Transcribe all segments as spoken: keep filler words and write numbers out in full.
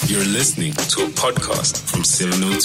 You're listening to a podcast from seven oh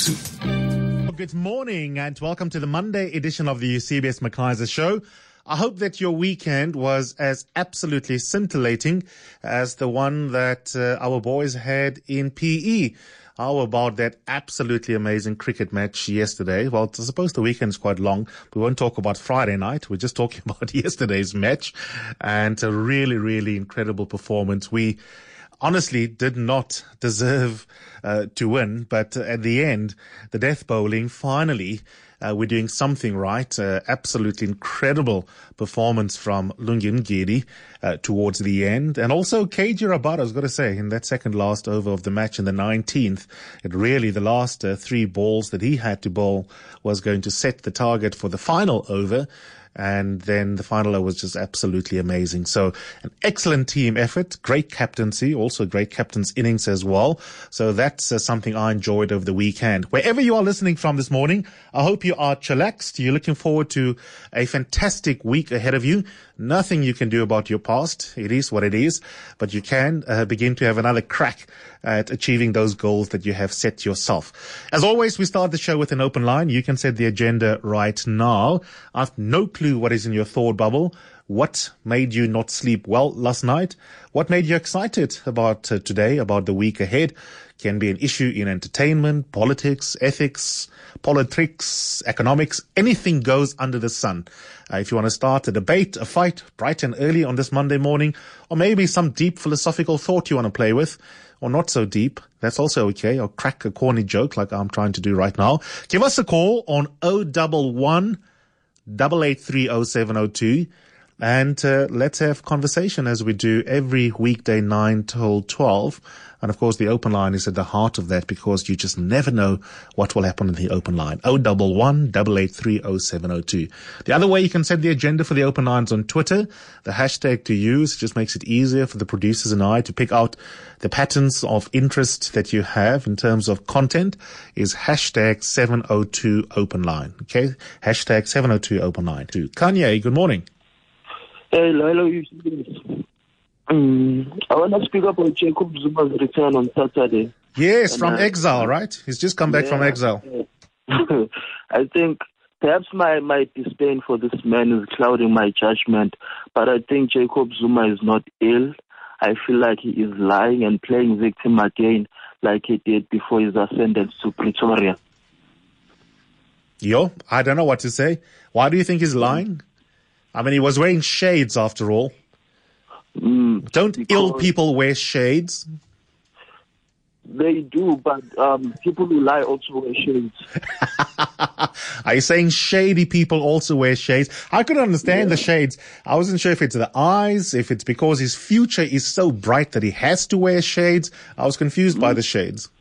two. Good morning and welcome to the Monday edition of the C B S McKaiser Show. I hope that your weekend was as absolutely scintillating as the one that uh, our boys had in P E. How about that absolutely amazing cricket match yesterday? Well, I suppose the weekend is quite long. We won't talk about Friday night. We're just talking about yesterday's match and a really, really incredible performance. We honestly did not deserve uh, to win, but uh, at the end, the death bowling, finally, uh, we're doing something right. Uh, absolutely incredible performance from Lungi Ngidi uh, towards the end. And also K G Rabada, I've got to say, in that second last over of the match in the nineteenth, it really, the last uh, three balls that he had to bowl was going to set the target for the final over. And then the final over was just absolutely amazing. So an excellent team effort, great captaincy, also great captain's innings as well. So that's uh, something I enjoyed over the weekend. Wherever you are listening from this morning, I hope you are chillaxed. You're looking forward to a fantastic week ahead of you. Nothing you can do about your past. It is what it is. But you can uh, begin to have another crack at achieving those goals that you have set yourself. As always, we start the show with an open line. You can set the agenda right now. I've no clue what is in your thought bubble. What made you not sleep well last night? What made you excited about uh, today, about the week ahead? Can be an issue in entertainment, politics, ethics, politics, economics. Anything goes under the sun. Uh, if you want to start a debate, a fight, bright and early on this Monday morning, or maybe some deep philosophical thought you want to play with, or not so deep, that's also okay. Or crack a corny joke like I'm trying to do right now. Give us a call on oh one one, eight eight three, oh seven oh two. And uh, let's have conversation as we do every weekday nine till twelve. And of course, the open line is at the heart of that because you just never know what will happen in the open line. oh one one, eight eight three, oh seven oh two. The other way you can set the agenda for the open lines on Twitter. The hashtag to use just makes it easier for the producers and I to pick out the patterns of interest that you have in terms of content is hashtag seven oh two open line. Okay? Hashtag seven oh two open line. Kanye, good morning. Hey, hello, you. Um, I want to speak about Jacob Zuma's return on Saturday. Yes, and, from uh, exile, right? He's just come back yeah, from exile. Yeah. I think perhaps my, my disdain for this man is clouding my judgment, but I think Jacob Zuma is not ill. I feel like he is lying and playing victim again like he did before his ascendance to Pretoria. Yo, I don't know what to say. Why do you think he's lying? I mean, he was wearing shades after all. Mm, Don't ill people wear shades? They do, but um, people who lie also wear shades. Are you saying shady people also wear shades? I could understand yeah. the shades. I wasn't sure if it's the eyes, if it's because his future is so bright that he has to wear shades. I was confused mm. by the shades.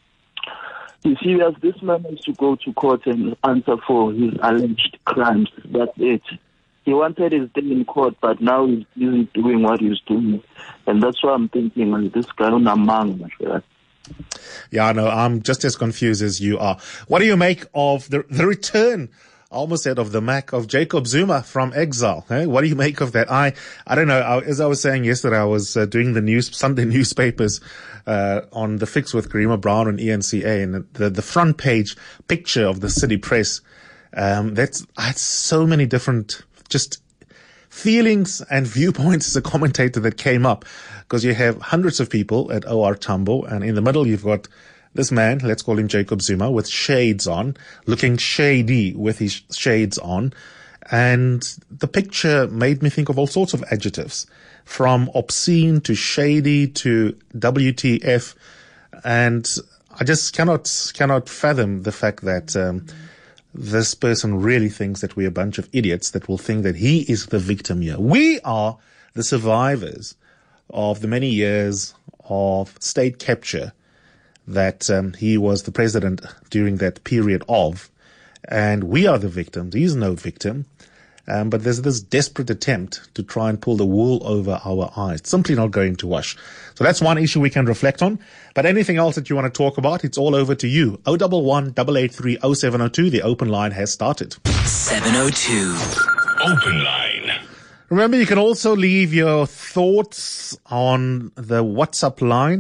You see, as this man has to go to court and answer for his alleged crimes, that's it. He wanted his day in court, but now he's busy doing what he's doing. And that's why I'm thinking, like, this guy on a man. Yeah, I know. I'm just as confused as you are. What do you make of the the return, I almost said of the Mac, of Jacob Zuma from exile? Eh? What do you make of that? I I don't know. I, as I was saying yesterday, I was uh, doing the news Sunday newspapers uh, on the Fix with Karima Brown and E N C A, and the, the front page picture of the City Press, um, that's I had so many different just feelings and viewpoints as a commentator that came up, because you have hundreds of people at O R Tambo, and in the middle you've got this man, let's call him Jacob Zuma, with shades on, looking shady with his shades on. And the picture made me think of all sorts of adjectives, from obscene to shady to W T F. And I just cannot, cannot fathom the fact that, um, this person really thinks that we're a bunch of idiots that will think that he is the victim here. We are the survivors of the many years of state capture that um, he was the president during that period of. And we are the victims. He's no victim. Um, but there's this desperate attempt to try and pull the wool over our eyes. It's simply not going to wash. So that's one issue we can reflect on. But anything else that you want to talk about, it's all over to you. oh one one, eight eight three, oh seven oh two. The open line has started. seven oh two. Open line. Remember, you can also leave your thoughts on the WhatsApp line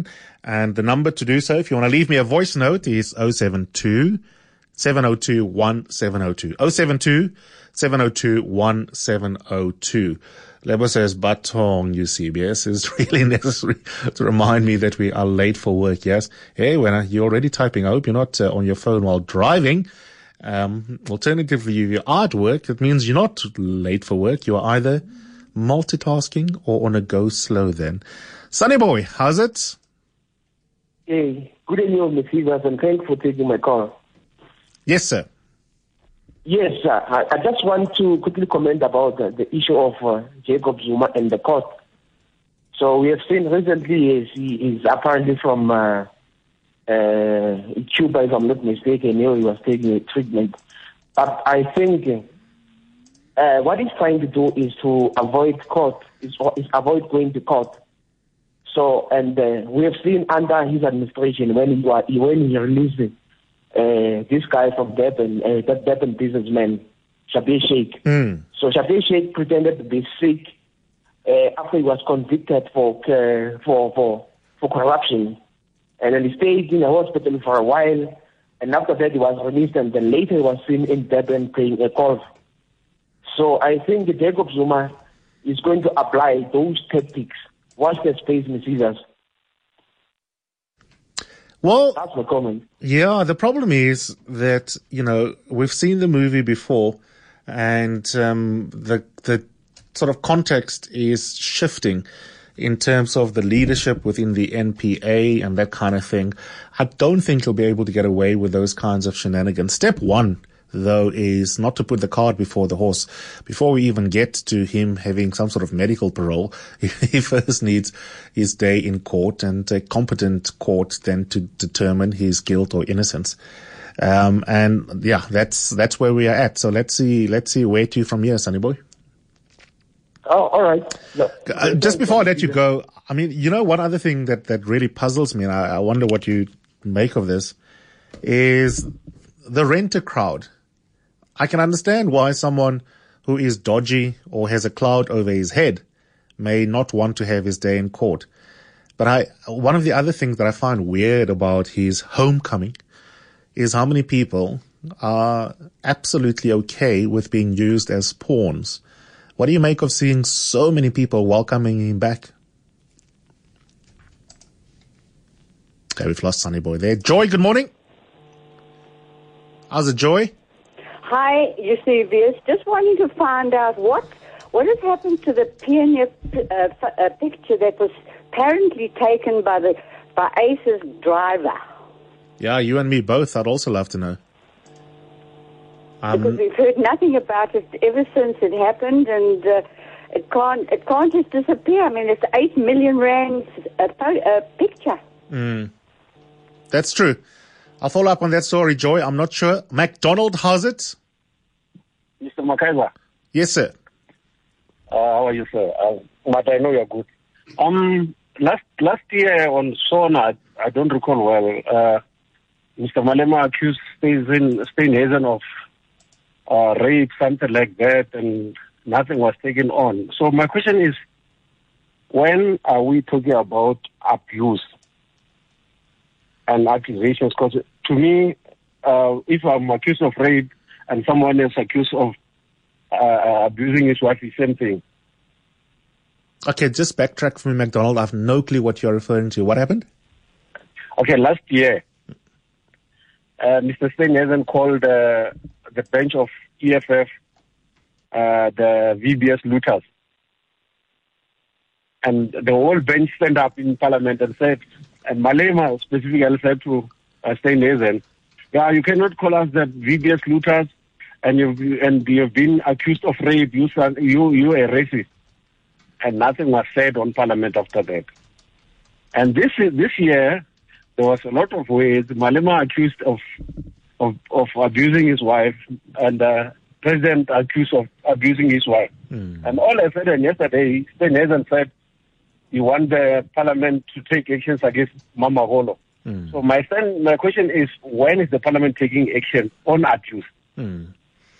And the number to do so, if you want to leave me a voice note, is oh seven two, seven oh two, one seven oh two. oh seven two, seven oh two, one seven oh two. Lebo says, Batong, U C B S is really necessary to remind me that we are late for work, yes. Hey, when you're already typing, I hope you're not uh, on your phone while driving. Um, alternatively, if you're at work, it means you're not late for work. You are either multitasking or on a go slow then. Sunny boy, how's it? Hey, good evening, Mister Evans, and thanks for taking my call. Yes, sir. Yes, sir. I, I just want to quickly comment about uh, the issue of uh, Jacob Zuma and the court. So we have seen recently is he is apparently from uh, uh, Cuba, if I'm not mistaken. You know, he was taking a treatment. But I think uh, what he's trying to do is to avoid court, is, is avoid going to court. So, and uh, we have seen under his administration when he, when he released it, Uh, this guy from Durban, uh, that Durban businessman, Schabir Shaik. Mm. So Schabir Shaik pretended to be sick uh, after he was convicted for, uh, for for for corruption, and then he stayed in the hospital for a while. And after that, he was released, and then later he was seen in Durban playing a golf. So I think Jacob Zuma is going to apply those tactics. Watch the space, Mister Evans. Well, that's my comment. Yeah, the problem is that, you know, we've seen the movie before, and um, the the sort of context is shifting in terms of the leadership within the N P A and that kind of thing. I don't think he'll be able to get away with those kinds of shenanigans. Step one, though, is not to put the cart before the horse. Before we even get to him having some sort of medical parole, he first needs his day in court, and a competent court then to determine his guilt or innocence. Um, and yeah, that's that's where we are at. So let's see, let's see where to from here, Sonny boy. Oh, all right. No, uh, just before I let you go, I mean, you know, one other thing that that really puzzles me, and I, I wonder what you make of this, is the renter crowd. I can understand why someone who is dodgy or has a cloud over his head may not want to have his day in court. But I, one of the other things that I find weird about his homecoming is how many people are absolutely okay with being used as pawns. What do you make of seeing so many people welcoming him back? Okay, we've lost Sunny Boy there. Joy, good morning. How's it, Joy? Hi, Eusebius. Just wanting to find out what what has happened to the pioneer uh, uh, picture that was apparently taken by the by Ace's driver. Yeah, you and me both. I'd also love to know. Um, because we've heard nothing about it ever since it happened, and uh, it can't it can't just disappear. I mean, it's eight million rand a, a picture. Mm, that's true. I'll follow up on that story, Joy. I'm not sure. MacDonald, how's it? Mister Makaiba. Yes, sir. Uh, how are you, sir? Uh, but I know you're good. Um, last last year on Sona, I, I don't recall well, uh, Mister Malema accused Steenhuisen of uh, rape, something like that, and nothing was taken on. So my question is, when are we talking about abuse and accusations? Because to me, uh, if I'm accused of rape and someone else accused of uh, abusing his wife, the same thing. Okay, just backtrack for me, MacDonald. I have no clue what you're referring to. What happened? Okay, last year, uh, Mister Steenhuisen called uh, the bench of E F F uh, the V B S looters. And the whole bench stand up in Parliament and said, and Malema specifically said to uh, Steenhuisen, yeah, you cannot call us the V B S looters, and you've and you've been accused of rape. You you you a racist, and nothing was said on Parliament after that. And this this year, there was a lot of ways Malema accused of of of abusing his wife, and uh, President accused of abusing his wife. Mm. And all of a sudden, yesterday, Steenhuisen said he want the Parliament to take actions against Mama Holo. Mm. So my son, my question is, when is the Parliament taking action on abuse? Mm.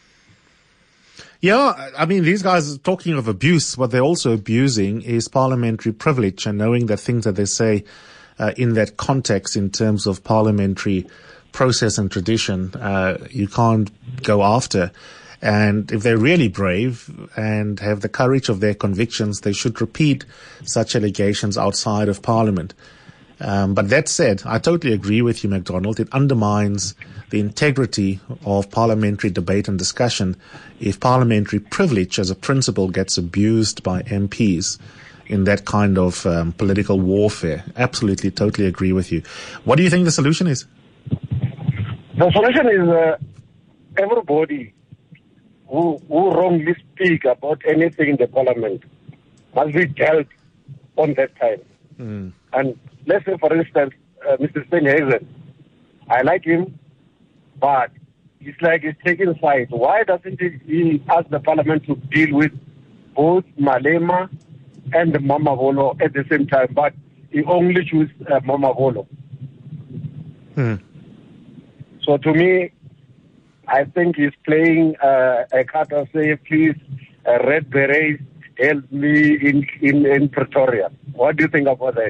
Yeah, I mean, these guys are talking of abuse. What they're also abusing is parliamentary privilege and knowing that things that they say uh, in that context, in terms of parliamentary process and tradition, uh, you can't go after. And if they're really brave and have the courage of their convictions, they should repeat such allegations outside of Parliament. Um, but that said, I totally agree with you, MacDonald. It undermines the integrity of parliamentary debate and discussion if parliamentary privilege as a principle gets abused by M Ps in that kind of um, political warfare. Absolutely, totally agree with you. What do you think the solution is? The solution is uh, everybody who, who wrongly speak about anything in the parliament must be dealt on that time. Mm. And let's say, for instance, uh, Mister Steenhuisen, I like him, but it's like he's taking sides. Why doesn't he, he ask the parliament to deal with both Malema and Mamabolo at the same time? But he only chooses uh, Mamabolo. Hmm. So to me, I think he's playing uh, a card of say, please, uh, Red Berets, help me in, in, in Pretoria. What do you think about that?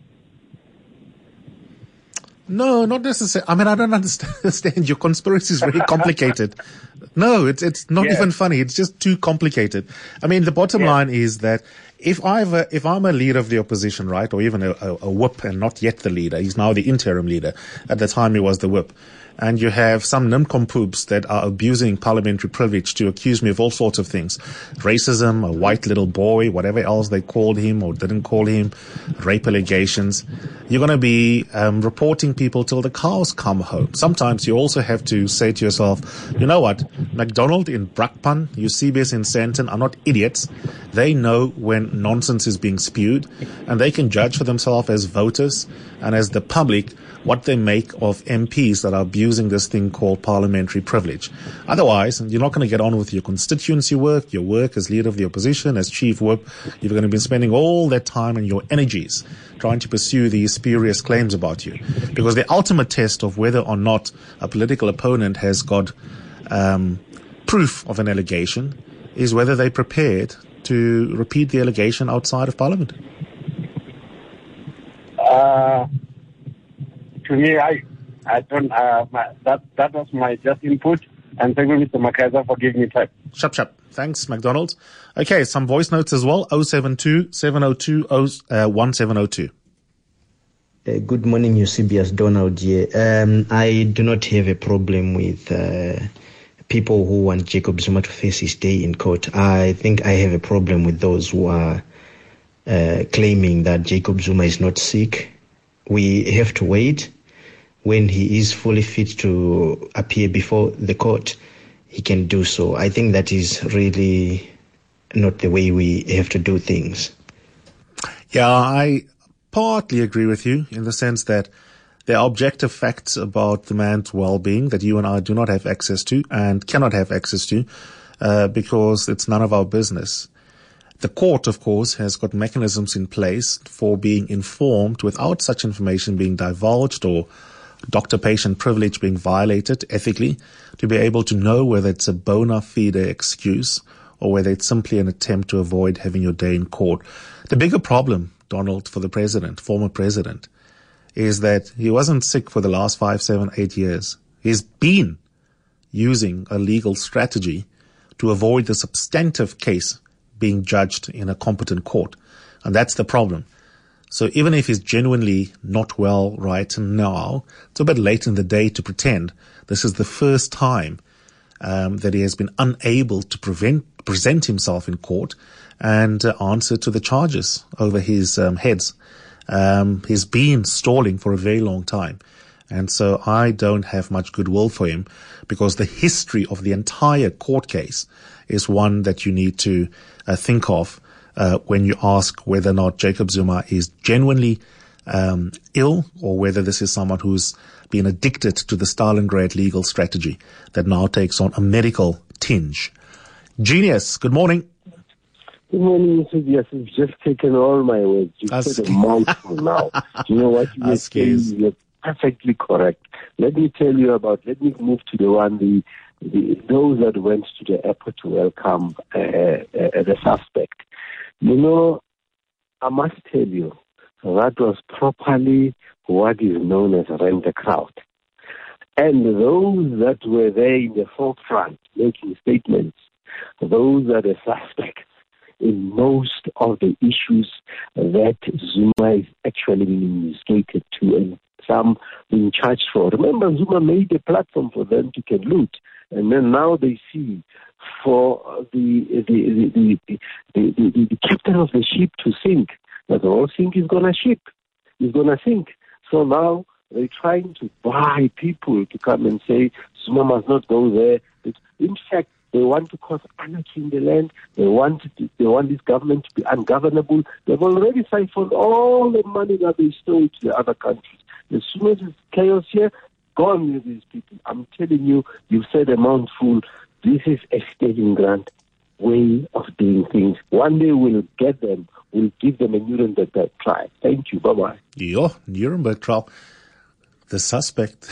No, not necessarily. I mean, I don't understand. Your conspiracy is very complicated. No, it's it's not yeah. even funny. It's just too complicated. I mean, the bottom yeah. line is that if I've a, if I'm a leader of the opposition, right, or even a, a, a whip and not yet the leader, he's now the interim leader. At the time, he was the whip. And you have some nincompoops that are abusing parliamentary privilege to accuse me of all sorts of things. Racism, a white little boy, whatever else they called him or didn't call him, rape allegations. You're going to be um, reporting people till the cows come home. Sometimes you also have to say to yourself, you know what, MacDonald in Brakpan, Eusebius in Sandton are not idiots. They know when nonsense is being spewed, and they can judge for themselves as voters and as the public what they make of M Ps that are abusing this thing called parliamentary privilege. Otherwise, you're not going to get on with your constituency work, your work as leader of the opposition, as chief whip. You're going to be spending all that time and your energies trying to pursue these spurious claims about you. Because the ultimate test of whether or not a political opponent has got um, proof of an allegation is whether they're prepared to repeat the allegation outside of Parliament. Uh... To me, I, I don't. Uh, my, that that was my just input, and thank you, Mister Makaiza, for giving me time. Shup, shup. Thanks, MacDonald. Okay, some voice notes as well. oh seven two, seven oh two, one seven oh two. Uh, good morning, Eusebius Donald here. Um, I do not have a problem with uh, people who want Jacob Zuma to face his day in court. I think I have a problem with those who are uh, claiming that Jacob Zuma is not sick. We have to wait. When he is fully fit to appear before the court, he can do so. I think that is really not the way we have to do things. Yeah, I partly agree with you in the sense that there are objective facts about the man's well-being that you and I do not have access to and cannot have access to uh, because it's none of our business. The court, of course, has got mechanisms in place for being informed without such information being divulged or doctor-patient privilege being violated ethically, to be able to know whether it's a bona fide excuse or whether it's simply an attempt to avoid having your day in court. The bigger problem, Donald, for the president, former president, is that he wasn't sick for the last five, seven, eight years. He's been using a legal strategy to avoid the substantive case being judged in a competent court. And that's the problem. So even if he's genuinely not well right now, it's a bit late in the day to pretend this is the first time um, that he has been unable to prevent, present himself in court and uh, answer to the charges over his um, heads. Um, he's been stalling for a very long time. And so I don't have much goodwill for him because the history of the entire court case is one that you need to uh, think of uh, when you ask whether or not Jacob Zuma is genuinely um, ill or whether this is someone who's been addicted to the Stalingrad legal strategy that now takes on a medical tinge. Genius, good morning. Good morning, Mister Yes, you've just taken all my words. You've As- said a mouthful now. You know what? You're, As is. you're perfectly correct. Let me tell you about, let me move to the one, the, the those that went to the airport to welcome uh, uh, the suspect. You know, I must tell you, that was properly what is known as rent the crowd. And those that were there in the forefront making statements, those are the suspects in most of the issues that Zuma is actually being instigated to and some being charged for. Remember, Zuma made a platform for them to can loot, and then now they see for the the the the, the, the, the, the captain of the ship to sink, that the whole sink is gonna ship, is gonna sink. So now they're trying to buy people to come and say Zuma must not go there. But in fact, they want to cause anarchy in the land. They want to, they want this government to be ungovernable. They've already siphoned all the money that they stole to the other countries. As soon as there's chaos here, gone with these people. I'm telling you, you've said a mouthful. This is a staging grant way of doing things. One day we'll get them. We'll give them a Nuremberg trial. Thank you. Bye-bye. Yeah, Nuremberg trial. The suspect.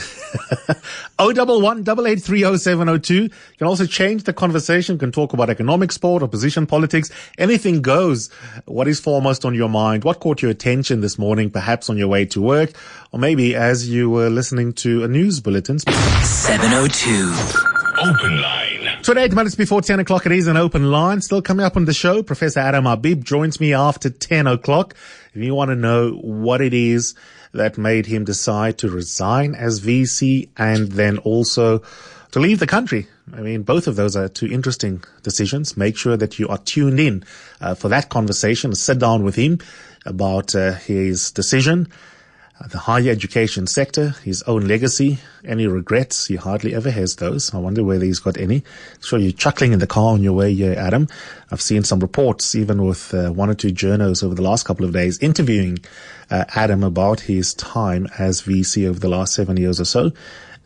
oh double one double eight three oh seven oh two. You can also change the conversation. You can talk about economic, sport, opposition, politics. Anything goes. What is foremost on your mind? What caught your attention this morning, perhaps on your way to work, or maybe as you were listening to a news bulletin? seven oh two. Open line. twenty-eight minutes before ten o'clock, it is an open line. Still coming up on the show, Professor Adam Habib joins me after ten o'clock. If you want to know what it is that made him decide to resign as V C and then also to leave the country. I mean, both of those are two interesting decisions. Make sure that you are tuned in uh, for that conversation. Sit down with him about uh, his decision, uh, the higher education sector, his own legacy, any regrets. He hardly ever has those. I wonder whether he's got any. I'm sure you're chuckling in the car on your way here, Adam. I've seen some reports, even with uh, one or two journos over the last couple of days, interviewing uh, Adam about his time as V C over the last seven years or so.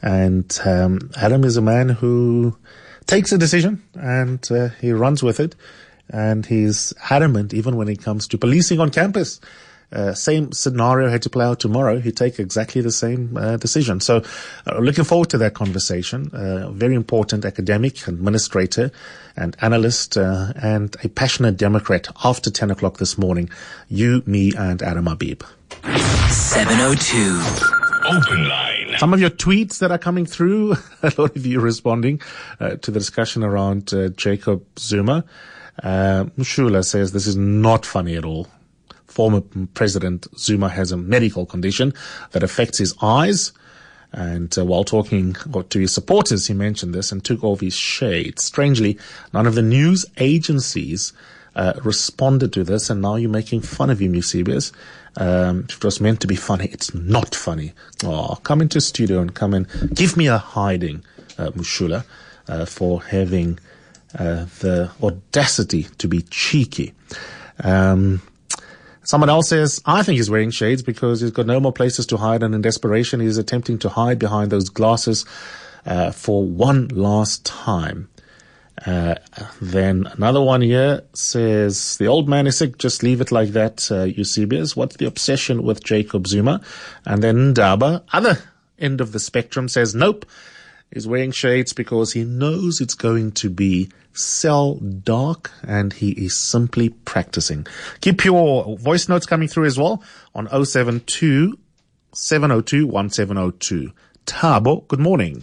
And um, Adam is a man who takes a decision and uh, he runs with it. And he's adamant, even when it comes to policing on campus. Uh, same scenario had to play out tomorrow. He'd take exactly the same uh, decision. So uh, looking forward to that conversation. Uh, very important academic, administrator and analyst uh, and a passionate Democrat after ten o'clock this morning. You, me and Adam Habib. seven oh two. Open line. Some of your tweets that are coming through, a lot of you responding uh, to the discussion around uh, Jacob Zuma. Uh, Mushula says this is not funny at all. Former President Zuma has a medical condition that affects his eyes. And uh, while talking to his supporters, he mentioned this and took off his shades. Strangely, none of the news agencies uh, responded to this. And now you're making fun of him, Eusebius. Um, if it was meant to be funny, it's not funny. Oh, come into studio and come and give me a hiding, uh, Mushula, uh, for having uh, the audacity to be cheeky. Um, Someone else says, I think he's wearing shades because he's got no more places to hide, and in desperation he's attempting to hide behind those glasses uh, for one last time. Uh, then another one here says, the old man is sick, just leave it like that, uh, Eusebius. What's the obsession with Jacob Zuma? And then Ndaba, other end of the spectrum, says, nope, he's wearing shades because he knows it's going to be cell dark and he is simply practicing. Keep your voice notes coming through as well on oh seven two, seven oh two, one seven oh two. Thabo, good morning.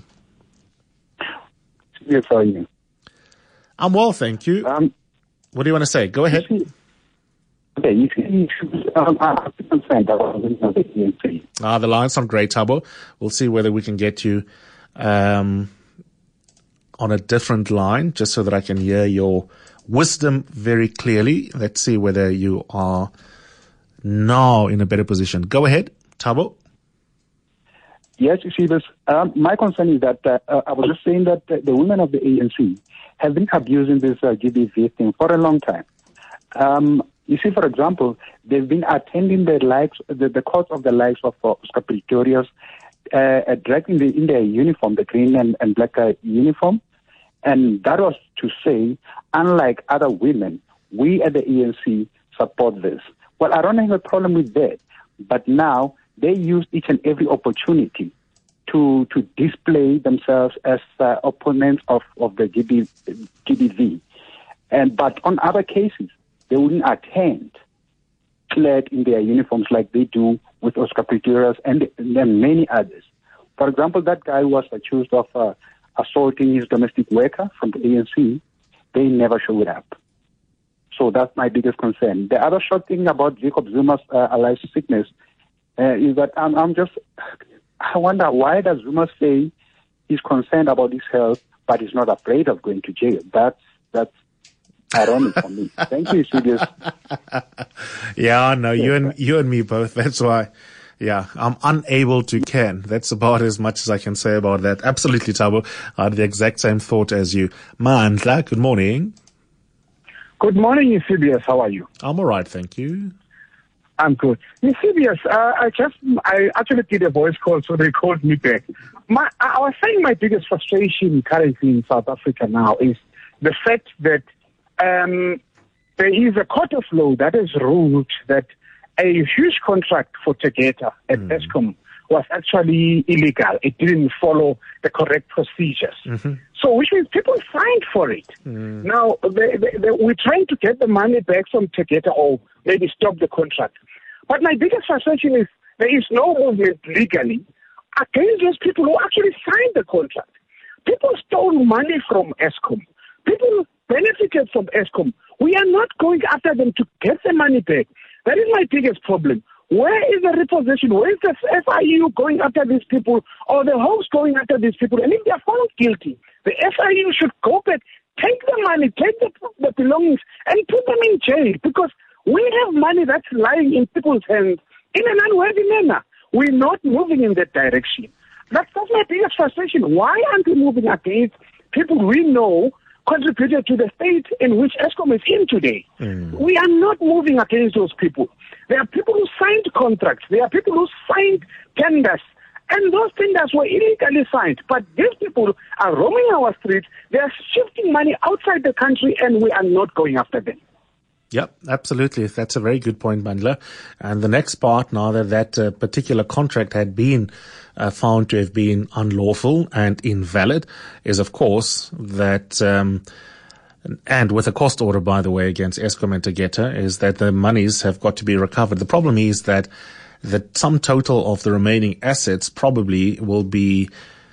Yes, how are you? I'm well, thank you. Um, what do you want to say? Go ahead. You see, okay, you see, um, I'm concerned about the E N C. Ah, the line's not great, Thabo. We'll see whether we can get you um, on a different line, just so that I can hear your wisdom very clearly. Let's see whether you are now in a better position. Go ahead, Thabo. Yes, you see this. Um, my concern is that uh, uh, I was just saying that uh, the women of the A N C have been abusing this uh, G B V thing for a long time. Um, you see, for example, they've been attending the likes, the, the courts of the likes of uh, Oscar Pistorius, uh, dragging the, in their uniform, the green and, and black uh, uniform. And that was to say, unlike other women, we at the A N C support this. Well, I don't have a problem with that. But now they use each and every opportunity to to display themselves as uh, opponents of, of the G B V. And but on other cases, they wouldn't attend clad in their uniforms like they do with Oscar Pistorius and then many others. For example, that guy who was accused of uh, assaulting his domestic worker from the A N C, they never showed up. So that's my biggest concern. The other short thing about Jacob Zuma's uh, alleged sickness uh, is that I'm, I'm just, I wonder, why does Zuma say he's concerned about his health, but he's not afraid of going to jail? That's, that's ironic for me. Thank you, Julius. Yeah, no, you and, you and me both. That's why. Yeah, I'm unable to can. That's about as much as I can say about that. Absolutely, Thabo. I had the exact same thought as you. Mandla, good morning. Good morning, Eusebius. How are you? I'm all right, thank you. I'm good. Eusebius, uh, I just, I actually did a voice call, so they called me back. My, I was saying my biggest frustration currently in South Africa now is the fact that um, there is a court of law that has ruled that a huge contract for Tegeta at mm. Eskom was actually illegal. It didn't follow the correct procedures. Mm-hmm. So which means people signed for it. Mm. Now, they, they, they, we're trying to get the money back from Tegeta or maybe stop the contract. But my biggest frustration is there is no movement legally against those people who actually signed the contract. People stole money from Eskom. People benefited from Eskom. We are not going after them to get the money back. That is my biggest problem. Where is the repossession? Where is the F I U going after these people or the host going after these people? And if they are found guilty, the F I U should go back, take the money, take the, the belongings and put them in jail because we have money that's lying in people's hands in an unworthy manner. We're not moving in that direction. That's, that's my biggest frustration. Why aren't we moving against people we know contributed to the state in which Eskom is in today? Mm. We are not moving against those people. There are people who signed contracts. There are people who signed tenders. And those tenders were illegally signed. But these people are roaming our streets. They are shifting money outside the country, and we are not going after them. Yep, absolutely. That's a very good point, Mandla. And the next part, now that that uh, particular contract had been uh, found to have been unlawful and invalid, is, of course, that, um, and with a cost order, by the way, against Eskom and Tegeta, is that the monies have got to be recovered. The problem is that the sum total of the remaining assets probably will be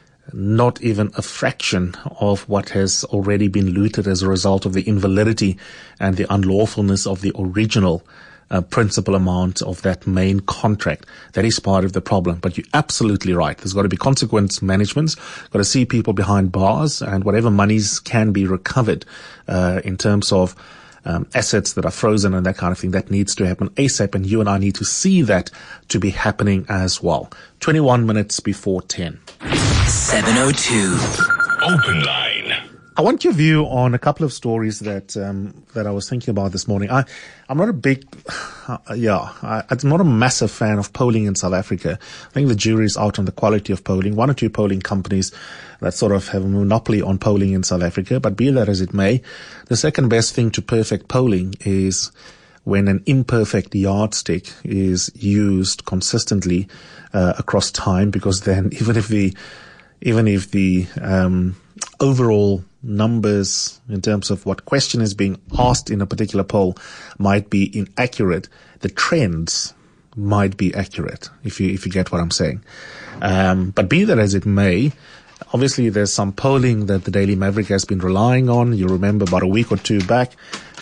not even a fraction of what has already been looted as a result of the invalidity and the unlawfulness of the original uh, principal amount of that main contract. That is part of the problem. But you're absolutely right. There's got to be consequence management. Got to see people behind bars, and whatever monies can be recovered uh, in terms of Um, assets that are frozen and that kind of thing, that needs to happen ASAP, and you and I need to see that to be happening as well. twenty-one minutes before ten. seven oh two. Open line. I want your view on a couple of stories that um, that I was thinking about this morning. I, I'm not a big, uh, yeah, I, I'm not a massive fan of polling in South Africa. I think the jury's out on the quality of polling. One or two polling companies that sort of have a monopoly on polling in South Africa. But be that as it may, the second best thing to perfect polling is when an imperfect yardstick is used consistently uh, across time, because then even if the even if the um, overall numbers in terms of what question is being asked in a particular poll might be inaccurate, the trends might be accurate, if you if you get what I'm saying. Um, but be that as it may, obviously there's some polling that the Daily Maverick has been relying on. You remember about a week or two back,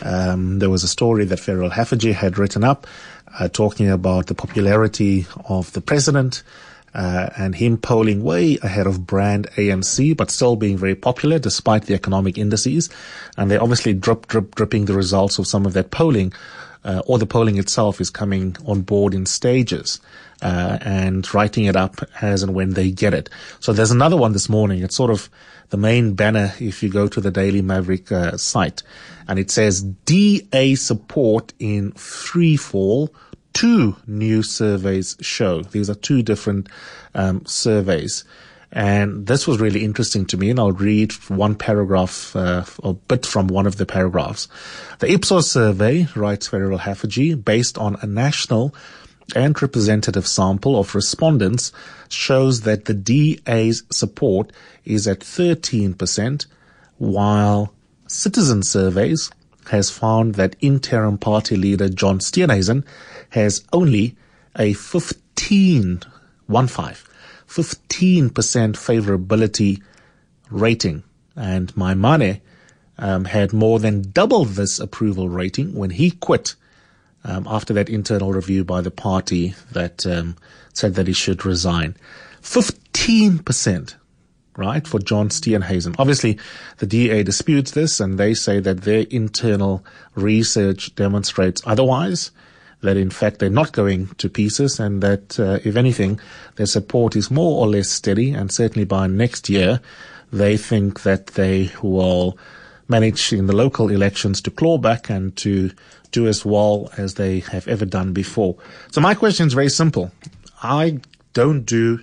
um, there was a story that Ferrell Haffajee had written up uh, talking about the popularity of the president, Uh, and him polling way ahead of brand A N C, but still being very popular despite the economic indices. And they're obviously drip, drip, dripping the results of some of that polling, uh, or the polling itself is coming on board in stages, uh, and writing it up as and when they get it. So there's another one this morning. It's sort of the main banner if you go to the Daily Maverick uh, site, and it says D A support in free fall. Two new surveys show. These are two different um, surveys. And this was really interesting to me, and I'll read one paragraph, uh, or bit from one of the paragraphs. The Ipsos survey, writes Ferrell Haffajee, based on a national and representative sample of respondents, shows that the D A's support is at thirteen percent, while citizen surveys has found that interim party leader John Steenhuisen has only a fifteen, one five, fifteen percent favorability rating. And Maimane um, had more than double this approval rating when he quit um, after that internal review by the party that um, said that he should resign. fifteen percent. Right, for John Steenhuisen. Obviously, the D A disputes this, and they say that their internal research demonstrates otherwise, that in fact they're not going to pieces, and that, uh, if anything, their support is more or less steady, and certainly by next year, they think that they will manage in the local elections to claw back and to do as well as they have ever done before. So my question is very simple. I don't do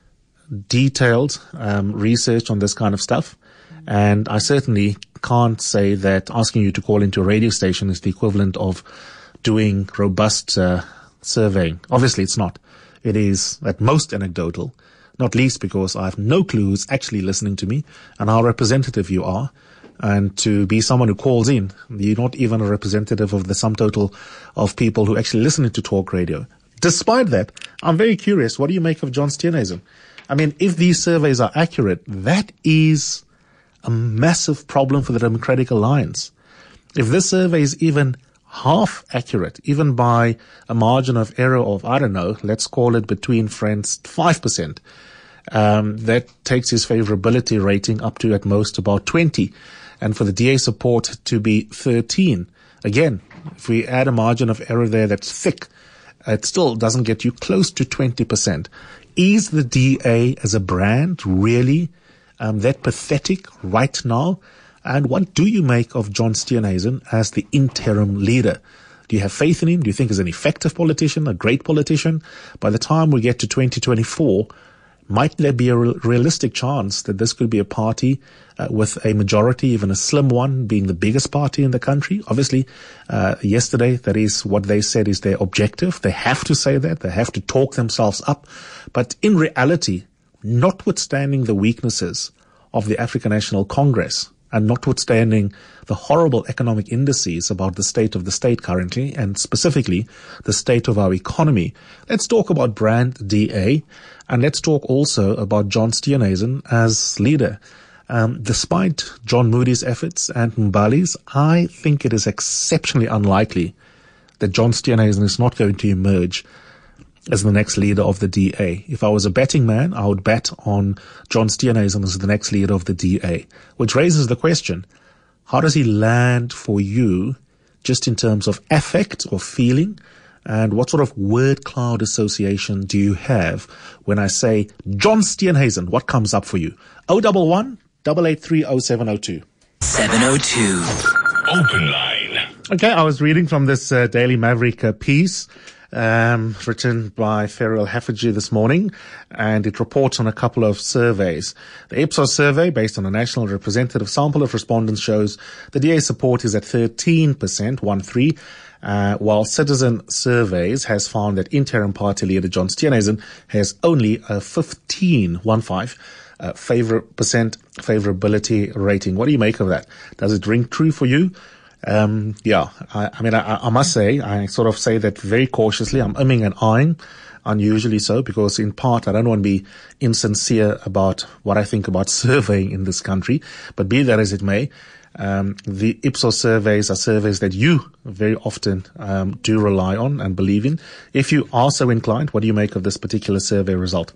detailed um, research on this kind of stuff, and I certainly can't say that asking you to call into a radio station is the equivalent of doing robust uh, surveying. Obviously it's not. It is at most anecdotal, not least because I have no clue who's actually listening to me and how representative you are. And to be someone who calls in, you're not even a representative of the sum total of people who actually listen to talk radio. Despite that, I'm very curious, what do you make of John Steenhuisen? I mean, if these surveys are accurate, that is a massive problem for the Democratic Alliance. If this survey is even half accurate, even by a margin of error of, I don't know, let's call it between friends five percent, um, that takes his favorability rating up to at most about twenty. And for the D A support to be thirteen. Again, if we add a margin of error there that's thick, it still doesn't get you close to twenty percent. Is the D A as a brand really um, that pathetic right now? And what do you make of John Steenhuisen as the interim leader? Do you have faith in him? Do you think he's an effective politician, a great politician? By the time we get to twenty twenty-four, might there be a realistic chance that this could be a party uh, with a majority, even a slim one, being the biggest party in the country? Obviously, uh, yesterday, that is what they said is their objective. They have to say that. They have to talk themselves up. But in reality, notwithstanding the weaknesses of the African National Congress, and notwithstanding the horrible economic indices about the state of the state currently, and specifically the state of our economy, let's talk about brand D A, and let's talk also about John Steenhuisen as leader. Um, despite John Moody's efforts and Mbali's, I think it is exceptionally unlikely that John Steenhuisen is not going to emerge as the next leader of the D A. If I was a betting man, I would bet on John Steenhuisen as the next leader of the D A, which raises the question, how does he land for you just in terms of affect or feeling? And what sort of word cloud association do you have when I say John Steenhuisen? What comes up for you? oh one one, eight eight three, oh seven oh two. seven oh two. Open line. Okay, I was reading from this uh, Daily Maverick uh, piece um, written by Ferrell Haffergy this morning, and it reports on a couple of surveys. The Ipsos survey, based on a national representative sample of respondents, shows the D A support is at thirteen percent, one three, uh, while Citizen Surveys has found that interim party leader John Steenhuisen has only a fifteen, one five, uh, favor percent favorability rating. What do you make of that? Does it ring true for you? Um, yeah, I, I mean, I, I must say, I sort of say that very cautiously. I'm umming and ahhing, unusually so, because in part, I don't want to be insincere about what I think about surveying in this country. But be that as it may, um, the Ipsos surveys are surveys that you very often um, do rely on and believe in. If you are so inclined, what do you make of this particular survey result?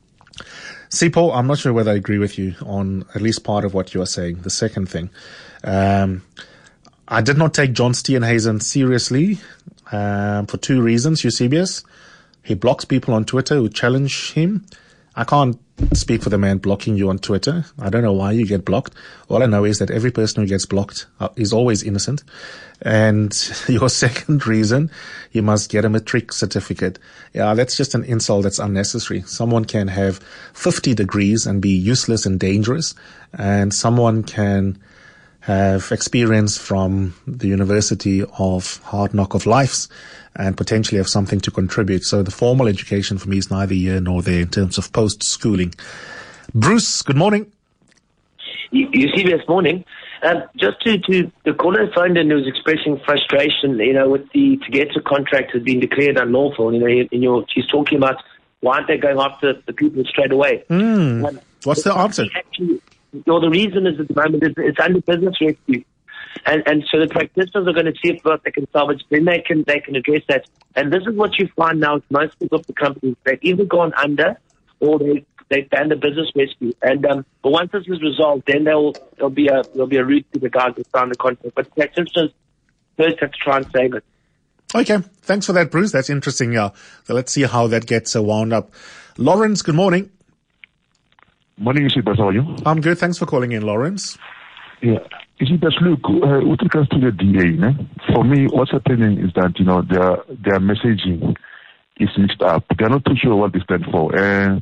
See, Paul, I'm not sure whether I agree with you on at least part of what you are saying. The second thing, um, I did not take John Steenhuisen seriously um, for two reasons, Eusebius. He blocks people on Twitter who challenge him. I can't speak for the man blocking you on Twitter. I don't know why you get blocked. All I know is that every person who gets blocked uh, is always innocent. And your second reason, you must get a matric certificate. Yeah, that's just an insult that's unnecessary. Someone can have fifty degrees and be useless and dangerous, and someone can have experience from the University of Hard Knock of Lives and potentially have something to contribute. So the formal education for me is neither here nor there in terms of post-schooling. Bruce, good morning. You, you see this morning, Um, just to, to the caller phoned in who was expressing frustration, you know, with the Tegeta contract has been declared unlawful. You know, in your, she's talking about why aren't they going after the people straight away? Mm. Um, What's the answer? Actually, well, the reason is at the moment it's, it's under business rescue, and and so the practitioners are going to see if what they can salvage. Then they can they can address that. And this is what you find now: most of the companies they've either gone under or they they ban the business rescue. And um, but once this is resolved, then there'll there'll be a there'll be a route to the guys that signed the contract. But practitioners first have to try and save it. Okay, thanks for that, Bruce. That's interesting. Yeah, so let's see how that gets uh, wound up. Lawrence, good morning. Morning, Isibas. How are you? I'm good. Thanks for calling in, Lawrence. Yeah, Isibas, look, uh, with regards to the D A, né? For me, what's happening is that, you know, their their messaging is mixed up. They're not too sure what they stand for. Uh,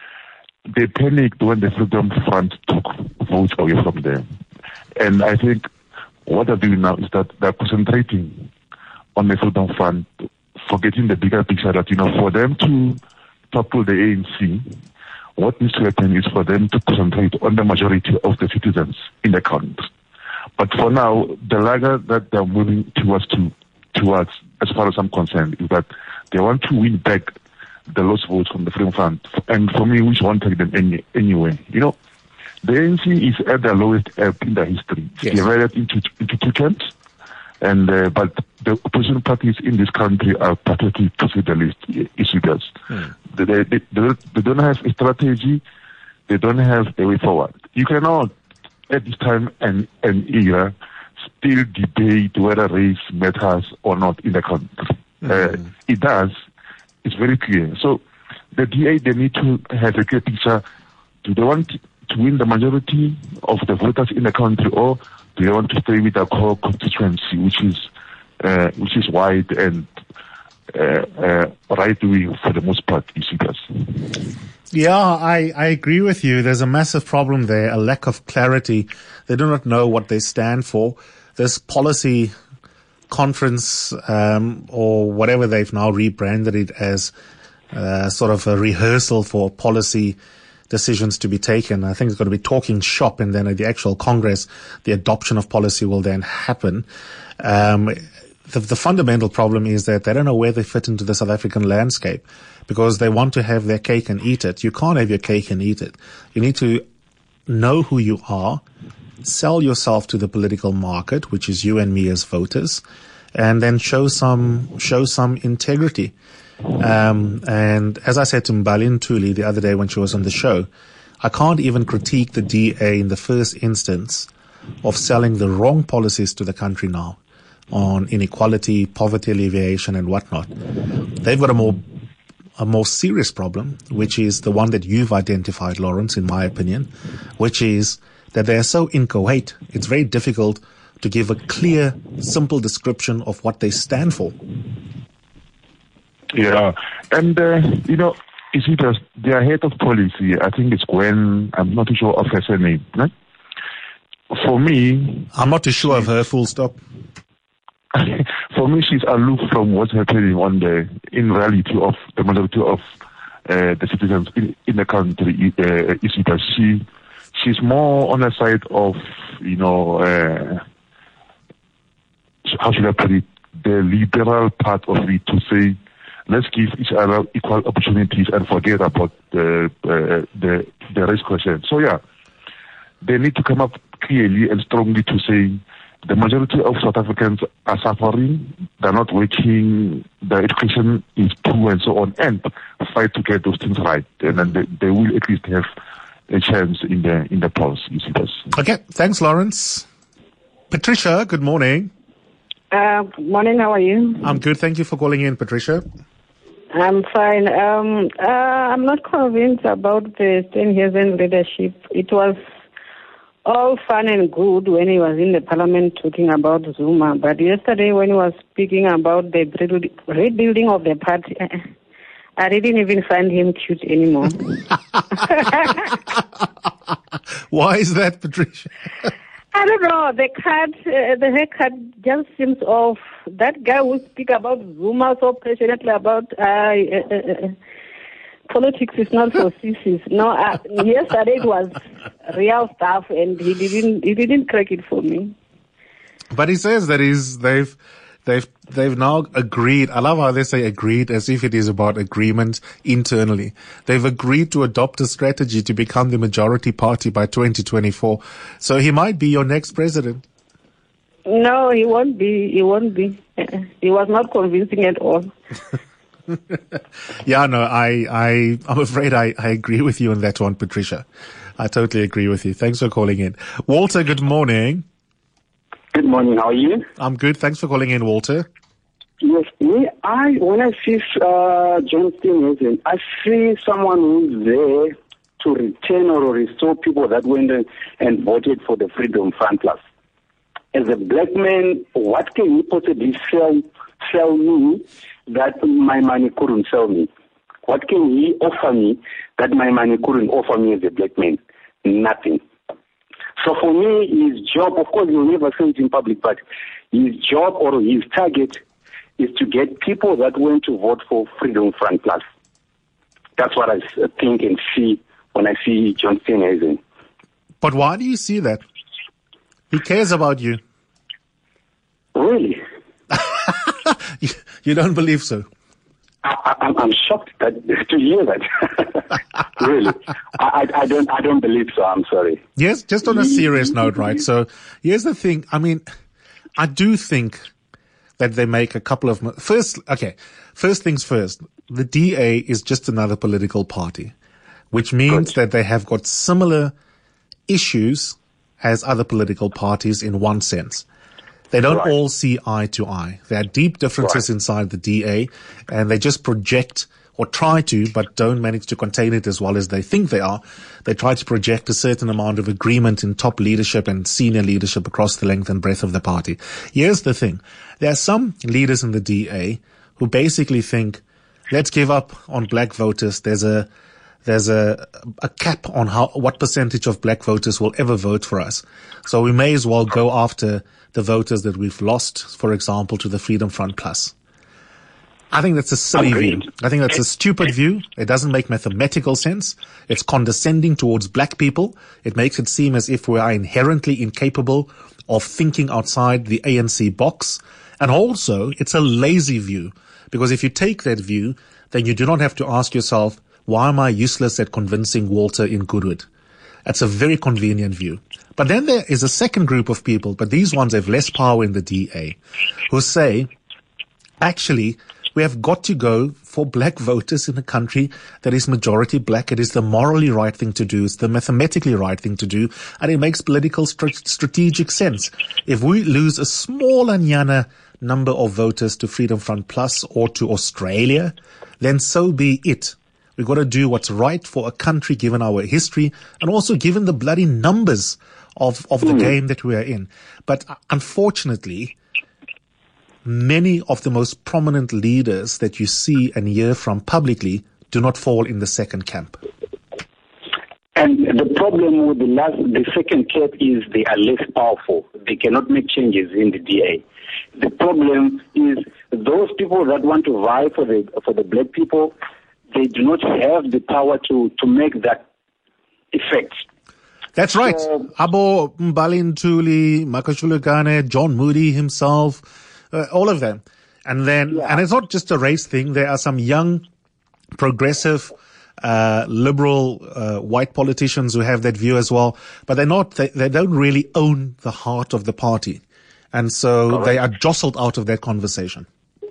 they panicked when the Freedom Front took votes away from them. And I think what they're doing now is that they're concentrating on the Freedom Front, forgetting the bigger picture that, you know, for them to topple the A N C, what needs to happen is for them to concentrate on the majority of the citizens in the country. But for now, the lager that they're moving towards, to, towards, as far as I'm concerned, is that they want to win back the lost votes from the Freedom Front. And for me, we won't take them any, anyway. You know, the A N C is at the lowest ebb in the history. It's yes. divided into, into two camps. And uh, but the opposition parties in this country are pathetic, to say the least. Issues. Hmm. They, they, they, they don't have a strategy. They don't have a way forward. You cannot, at this time and, and era, still debate whether race matters or not in the country. Hmm. Uh, it does. It's very clear. So the D A, they need to have a clear picture. Do they want to win the majority of the voters in the country, or do they want to stay with their core constituency, which is uh, which is wide and uh, uh, right-wing for the most part, you see this? Yeah, I, I agree with you. There's a massive problem there, a lack of clarity. They do not know what they stand for. This policy conference, um, or whatever they've now rebranded it as, uh, sort of a rehearsal for policy decisions to be taken. I think it's going to be talking shop, and then at the actual Congress, the adoption of policy will then happen. Um, the, the fundamental problem is that they don't know where they fit into the South African landscape, because they want to have their cake and eat it. You can't have your cake and eat it. You need to know who you are, sell yourself to the political market, which is you and me as voters, and then show some, show some integrity. Um, and as I said to Mbalin Tuli the other day when she was on the show, I can't even critique the D A in the first instance of selling the wrong policies to the country now on inequality, poverty alleviation and whatnot. They've got a more, a more serious problem, which is the one that you've identified, Lawrence, in my opinion, which is that they are so inchoate. It's very difficult to give a clear, simple description of what they stand for. Yeah, and, uh, you know, you see, there's their head of policy, I think it's Gwen, I'm not too sure of her name, right? For me... I'm not too sure of her, full stop. For me, she's aloof from what's happening on the, in reality of the majority of uh, the citizens in, in the country. Uh, you see, that she, she's more on the side of, you know, uh, how should I put it, the liberal part of it, to say, let's give each other equal opportunities and forget about the uh, the the race question. So yeah, they need to come up clearly and strongly to say the majority of South Africans are suffering, they're not working, their education is poor and so on, and fight to get those things right, and then they, they will at least have a chance in the in the polls. You see this? Okay, thanks, Lawrence. Patricia, good morning. Uh, good morning. How are you? I'm good. Thank you for calling in, Patricia. I'm fine. Um, uh, I'm not convinced about the Steenhuisen leadership. It was all fun and good when he was in the parliament talking about Zuma, but yesterday when he was speaking about the rebuilding of the party, I didn't even find him cute anymore. Why is that, Patricia? I don't know. The cut, uh, the haircut just seems off. That guy who speak about Zuma so passionately about uh, uh, uh, politics is not for sissies. No, uh, yesterday it was real stuff, and he didn't he didn't crack it for me. But he says that he's they've they've they've now agreed. I love how they say agreed as if it is about agreement internally. They've agreed to adopt a strategy to become the majority party by twenty twenty-four. So he might be your next president. No, he won't be. He won't be. He was not convincing at all. Yeah, no, I, I, I'm afraid I, I agree with you on that one, Patricia. I totally agree with you. Thanks for calling in. Walter, good morning. Good morning. How are you? I'm good. Thanks for calling in, Walter. Yes, me. I when I see uh, John Steenhuisen, I see someone who's there to return or restore people that went and voted for the Freedom Front Plus. As a black man, what can he possibly sell sell me that my money couldn't sell me? What can he offer me that my money couldn't offer me as a black man? Nothing. So for me, his job, of course, he'll never say it in public, but his job or his target is to get people that went to vote for Freedom Front Plus. That's what I think and see when I see John Steenhuisen. But why do you see that? He cares about you. Really? you, you don't believe so? I, I, I'm shocked that, to hear that. Really, I, I don't. I don't believe so. I'm sorry. Yes, just on a serious note, right? So here's the thing. I mean, I do think that they make a couple of first. Okay, first things first. The D A is just another political party, which means Good. that they have got similar issues as other political parties in one sense. They don't right. all see eye to eye. There are deep differences right. inside the D A, and they just project or try to, but don't manage to contain it as well as they think they are. They try to project a certain amount of agreement in top leadership and senior leadership across the length and breadth of the party. Here's the thing. There are some leaders in the D A who basically think, let's give up on black voters. There's a There's a, a cap on how, what percentage of black voters will ever vote for us. So we may as well go after the voters that we've lost, for example, to the Freedom Front Plus. I think that's a silly Agreed. view. I think that's a stupid view. It doesn't make mathematical sense. It's condescending towards black people. It makes it seem as if we are inherently incapable of thinking outside the A N C box. And also, it's a lazy view, because if you take that view, then you do not have to ask yourself, why am I useless at convincing Walter in Goodwood? That's a very convenient view. But then there is a second group of people, but these ones have less power in the D A, who say, actually, we have got to go for black voters in a country that is majority black. It is the morally right thing to do. It's the mathematically right thing to do. And it makes political st- strategic sense. If we lose a small anyana number of voters to Freedom Front Plus or to Australia, then so be it. We've got to do what's right for a country given our history and also given the bloody numbers of, of the mm. game that we are in. But unfortunately, many of the most prominent leaders that you see and hear from publicly do not fall in the second camp. And the problem with the last, the second camp is they are less powerful. They cannot make changes in the D A. The problem is those people that want to vie for the for the black people, they do not have the power to, to make that effect. That's right. So, Abo Mbalintuli, Makashule Gane, John Moody himself, uh, all of them. And then, yeah. and it's not just a race thing. There are some young, progressive, uh, liberal, uh, white politicians who have that view as well. But they're not, they, they don't really own the heart of the party. And so Correct. They are jostled out of that conversation.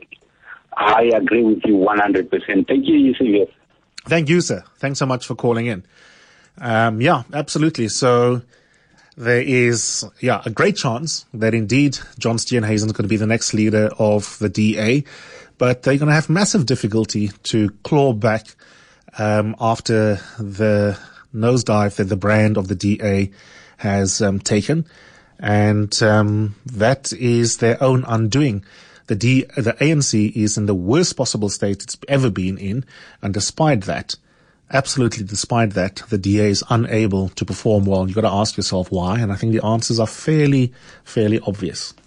I agree with you one hundred percent. Thank you, Eusebius. Thank you, sir. Thanks so much for calling in. Um, yeah, absolutely. So there is, yeah, a great chance that indeed John Steenhuisen is going to be the next leader of the D A, but they're going to have massive difficulty to claw back um, after the nosedive that the brand of the D A has um, taken, and um, that is their own undoing. The D, the A N C is in the worst possible state it's ever been in, and despite that, absolutely despite that, the D A is unable to perform well. You've got to ask yourself why, and I think the answers are fairly, fairly obvious.